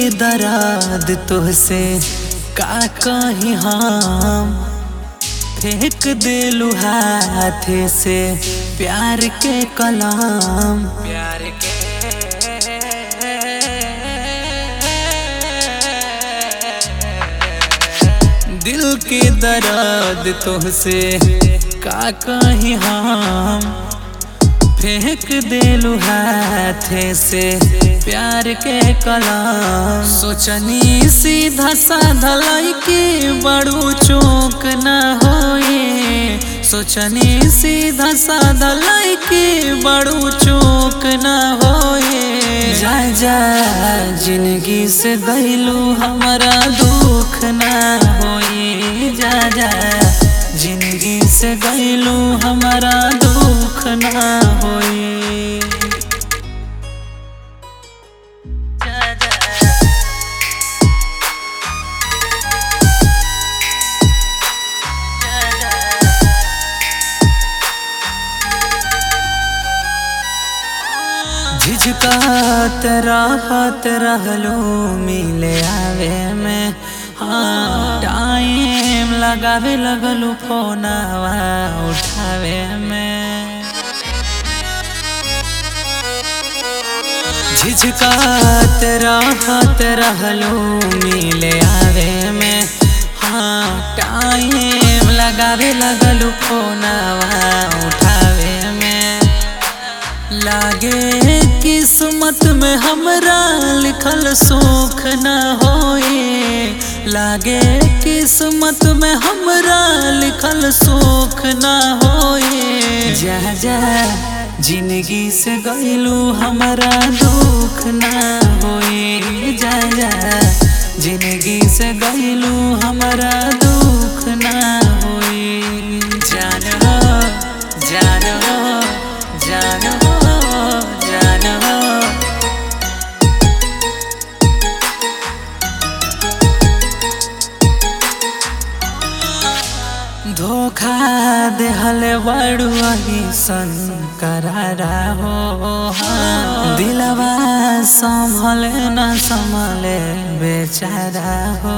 दर्द तुहसे का कहीं हम फेंक देलू हाथ से प्यार के कलाम प्यार के दिल के दर्द तुहसे का कहीं हम फेंक देलू हाथ से प्यार के कलाम सोचनी सीधा साधा लइके बड़ू चौक न होए सोचनी सीधा साधा लइके बड़ू चौक न होए जा जा जिंदगी से गइलू हमारा दुख न होए जा जा जिंदगी से गइलू हमारा दुख न होए झिझकात राहत रहलो मिले आवे में हाँ टाइम लगावे लगलू फोनवा उठावे में झिझकात राहत रहलो मिले आवे में हाँ टाइम लगावे लगलू फोनवा उठावे में लागे किस्मत में हमरा लिखल सुख न होए लागे किस्मत में हमरा लिखल सुख न होए जा जा जिंदगी से गइलू हमरा दुख न होए जा जा जिंदगी से गइलू हमरा दुख न होए जान हो जान हो जान हो जान हो धोखा देहल बड़ू अहिसन करारा हो दिलवा संभले न संभले बेचारा हो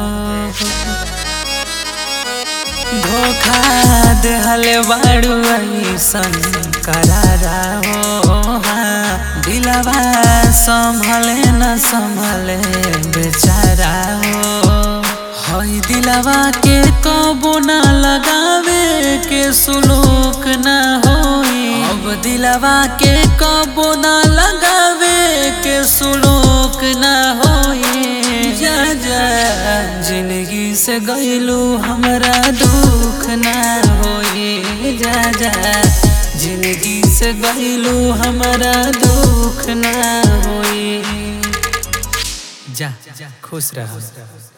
धोखा देहल बड़ू अहिसन करारा हो दिलवा संभले न संभले बेचारा हो हई दिलवा के कबो न लगावे के सुलूक न होई अब दिलवा के कबो न लगावे के सुलूक न होई जा जा जिंदगी से गइलू हमरा दुख न होई जा जा जिंदगी से गइलू हमरा दुख न होई जा खुश रह।